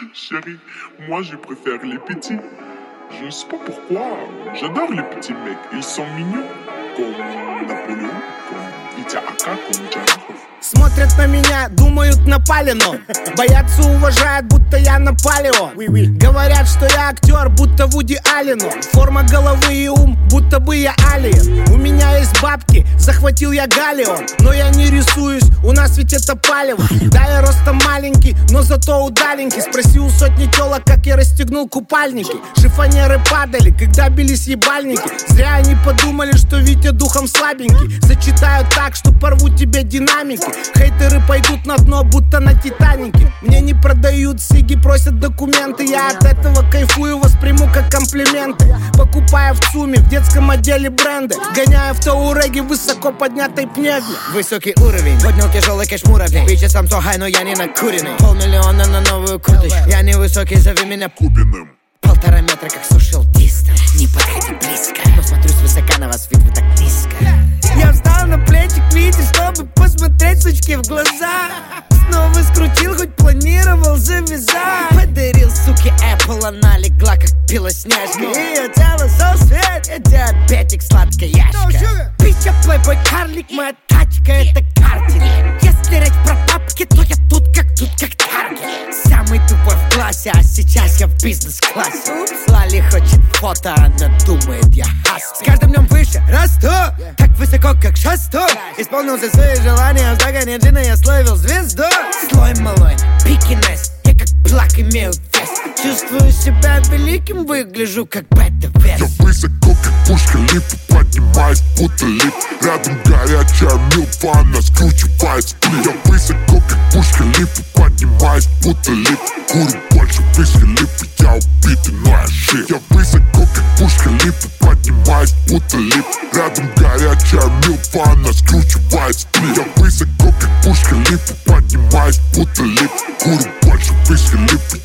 Chérie, moi je préfère les petits. Je ne sais pas pourquoi, j'adore les petits mecs. Ils sont mignons, comme Наполеон, comme Витя Ака, comme Джарахов. Смотрят на меня, думают напали, но боятся, уважают, будто я Наполеон. Говорят, что я актер, будто Вуди Аллен. Форма головы и ум, будто бы я алиен. У меня есть бабки, захватил я галеон. Но я не рисуюсь, у нас ведь это палево. Да, я ростом маленький, но зато удаленький. Спроси у сотни телок, как я расстегнул купальники. Шифонеры падали, когда бились ебальники. Зря они подумали, что Витя духом слабенький. Зачитаю так, что порву тебе динамики. Хейтеры пойдут на дно, будто на Титанике. Мне не продают сиги, просят документы. Я от этого кайфую, восприму как комплименты. Покупая в ЦУМе, в детском отделе бренды. Гоняя в Тауреге высоко поднятой пневме. Высокий уровень, поднял тяжелый кэш муравей. Бичи сам то хай, но я не накуренный. 500 000 на новую курточку. Я не высокий, зови меня Кубиным. 1,5 метра, как сушил дистер. Не подходи близко, посмотрю свысока на вас, ведь вы так низко. Я встал на плечи к Вите, чтобы посмотреть сучке в глаза. Снова скрутил, хоть планировал завязать. Подарил суке Apple, она легла, как белоснежка. Ее тело соусвет, Я диабетик, сладкая яшка. Пича, плейбой, карлик, моя тачка, это картинг. Если речь про папки, то я тут как таргет. Самый тупой в классе, а сейчас я в бизнес-классе. Лали хочет фото, она думает, я хаст. С каждым днем выше расту, так высоко, как шасту. Исполнил все свои желания, в загоне джина я словил звезду. Слой малой, пикинес, я как плак имею вес. Чувствую себя великим, выгляжу как бета-вес. Я высоко, как пушка лифа, поднимаюсь, будто лифт. Рядом горячая милфа, она скручивает сплит. Я высоко, как пушка лифа, поднимаюсь, будто лифт. Курю больше виски лифа, я убитый, но я жив. Я высоко, как пушка лифа, поднимаюсь, будто лифт. Рядом горячая милфа, она скручивает сплит. Я высоко, как пушка лифа, поднимаюсь, будто лифт. Курю больше виски лифа,